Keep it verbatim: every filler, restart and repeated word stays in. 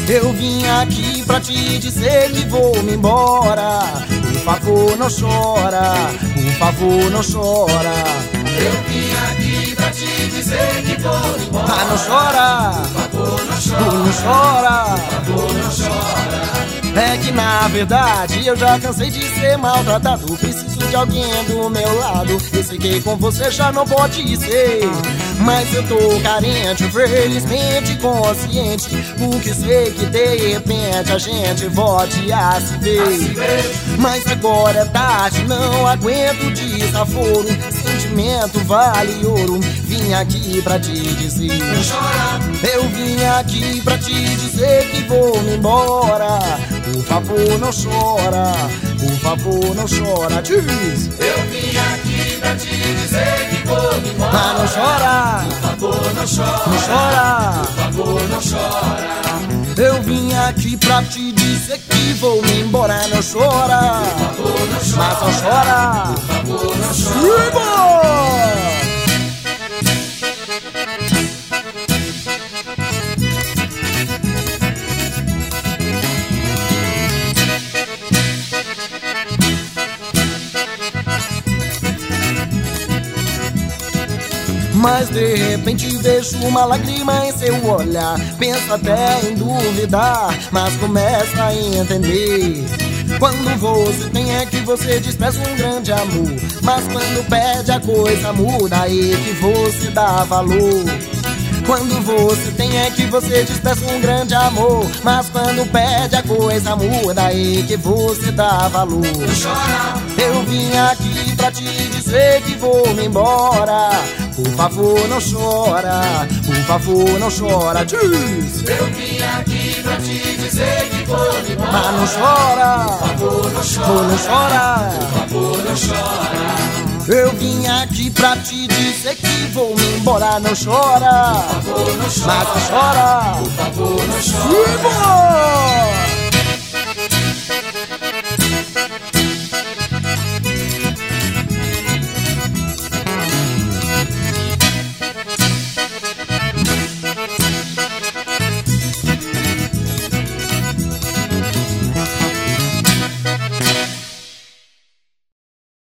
Eu vim aqui pra te dizer que vou me embora. Por favor, não chora, por favor, não chora. Eu vim aqui pra te dizer que vou me embora. Ah, não chora, Por favor, não chora, não chora. por favor, não chora. É que na verdade eu já cansei de ser maltratado. Preciso de alguém do meu lado. E sei que com você já não pode ser. Mas eu tô carente, felizmente consciente. Porque sei que de repente a gente volte a se ver. Mas agora é tarde, não aguento desaforo. Sentimento vale ouro. Vim aqui pra te dizer. Não chora, Eu vim aqui pra te dizer que vou me embora. Por favor, não chora, por favor, não chora. Diz. eu vim aqui pra te dizer que vou me embora. Ah, não chora, Por favor, não chora, não chora. por favor, não chora. Eu vim aqui pra te dizer que vou me embora. Não chora, Por favor, não chora, mas não chora. por favor, não chora. Viva! Mas de repente vejo uma lágrima em seu olhar. Penso até em duvidar, mas começa a entender. Quando você tem é que você despreza um grande amor. Mas quando perde a coisa muda, aí que você dá valor. Quando você tem é que você despreza um grande amor. Mas quando perde a coisa muda, aí que você dá valor. Não chora, Eu vim aqui pra te dizer que vou me embora. Por favor, não chora, por favor, não chora. Diz. eu vim aqui pra te dizer que vou me embora. Ah, não chora, Por favor, não oh, chora, não chora. por favor, não chora. Eu vim aqui pra te dizer que vou me embora. Não chora, Por favor, não mas chora, não chora. por favor, não chora. Viva!